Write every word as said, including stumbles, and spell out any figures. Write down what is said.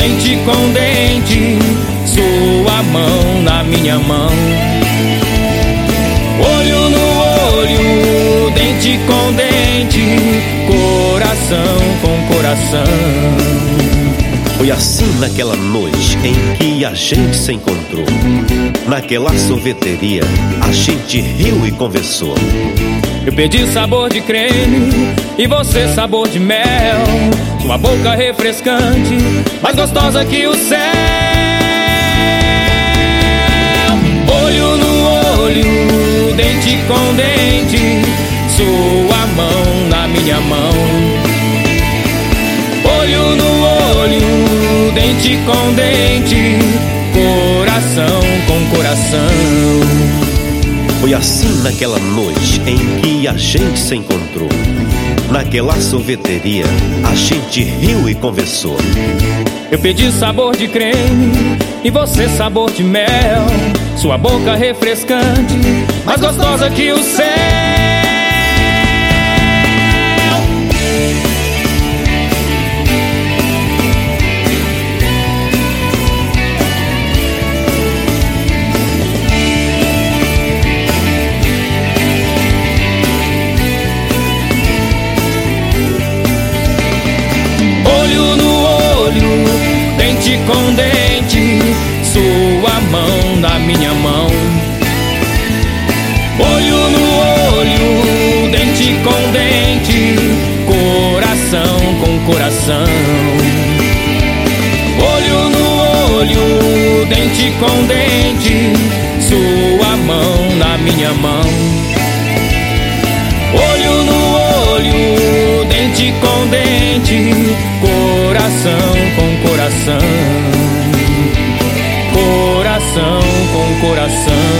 dente com dente, sua mão na minha mão. Olho no olho, dente com dente, coração com coração. Foi assim naquela noite em que a gente se encontrou. Naquela sorveteria a gente riu e conversou. Eu pedi sabor de creme e você sabor de mel. Sua boca refrescante, mais gostosa que o céu. Olho no olho, dente com dente, sua mão na minha mão. Olho no olho, dente com dente, coração com coração. Foi assim naquela noite em que a gente se encontrou. Naquela sorveteria a gente riu e conversou. Eu pedi sabor de creme e você sabor de mel. Sua boca refrescante, mais gostosa que o céu. Olho no olho, dente com dente, sua mão na minha mão. Olho no olho, dente com dente, coração com coração. Olho no olho, dente com dente, sua mão na minha mão. Olho no olho, dente com dente, coração com coração. Coração com coração.